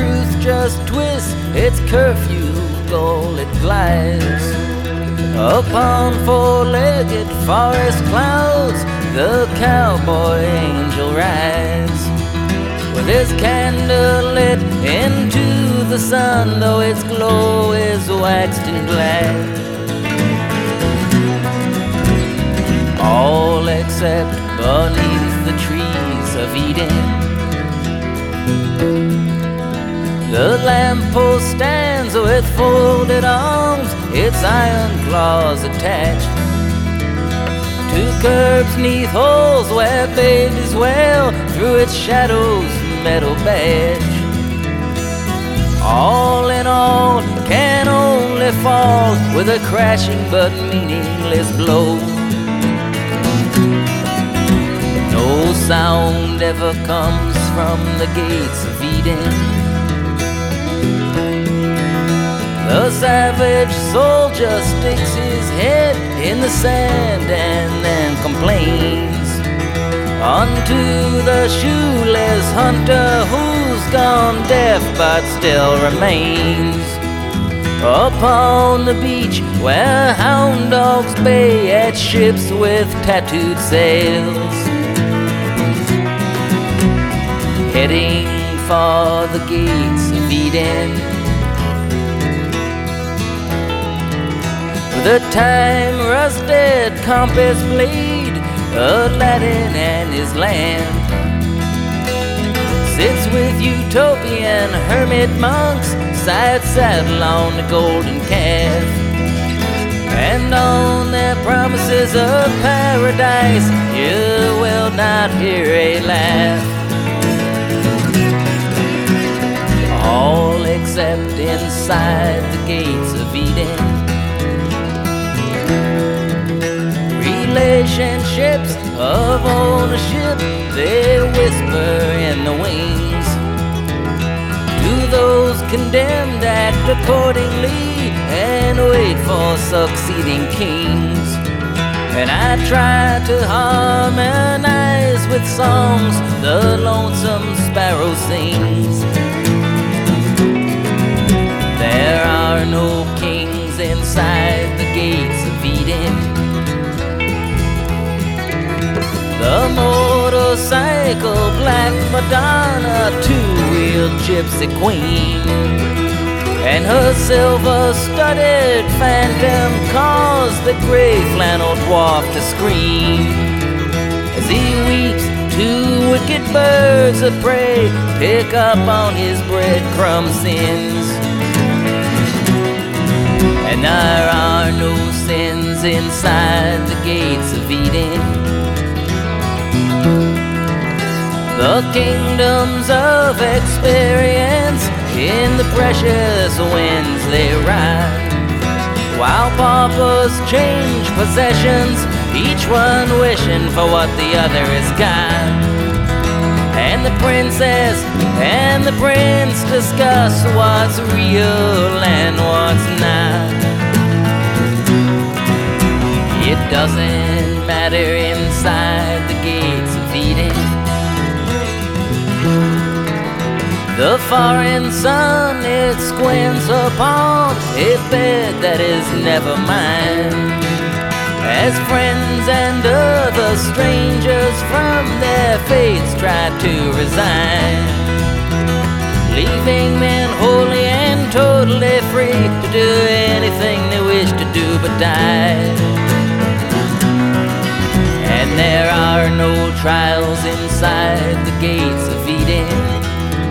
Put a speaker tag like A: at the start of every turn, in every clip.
A: truth just twists its curfew goal, it glides upon four-legged forest clouds. The cowboy angel rides with his candle lit into the sun, though its glow is waxed and black, all except beneath the trees of Eden. The lamppost stands with folded arms, its iron claws attached to curbs neath holes where babies wail through its shadow's metal badge. All in all can only fall with a crashing but meaningless blow. No sound ever comes from the gates of Eden. The savage soldier sticks his head in the sand and then complains unto the shoeless hunter who's gone deaf but still remains upon the beach where hound dogs bay at ships with tattooed sails, heading for the gates of Eden. The time-rusted compass blade, Aladdin and his lamp, sits with utopian hermit monks side saddle on the golden calf, and on their promises of paradise you will not hear a laugh, all except inside the gates of Eden. Relationships of ownership, they whisper in the wings. Do those condemned act accordingly and wait for succeeding kings? And I try to harmonize with songs the lonesome sparrow sings. There are no kings inside the gates of Eden. The motorcycle black Madonna, two-wheeled gypsy queen, and her silver-studded phantom cause the gray flannel dwarf to scream as he weeps. Two wicked birds of prey pick up on his breadcrumb sins, and there are no sins inside the gates of Eden. The kingdoms of experience in the precious winds they ride, while paupers change possessions, each one wishing for what the other has got. And the princess and the prince discuss what's real and what's not. It doesn't matter inside the gates of Eden. The foreign sun, it squints upon a bed that is never mine, as friends and other strangers from their fates try to resign, leaving men wholly and totally free to do anything they wish to do but die. And there are no trials inside the gates of Eden.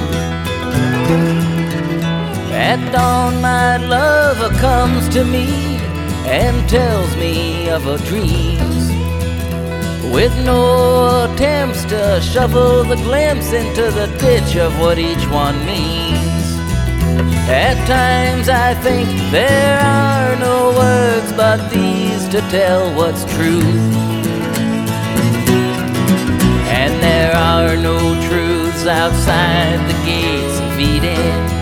A: At dawn my lover comes to me and tells me of her dreams, with no attempts to shovel the glimpse into the ditch of what each one means. At times I think there are no words but these to tell what's true, and there are no truths outside the gates of Eden.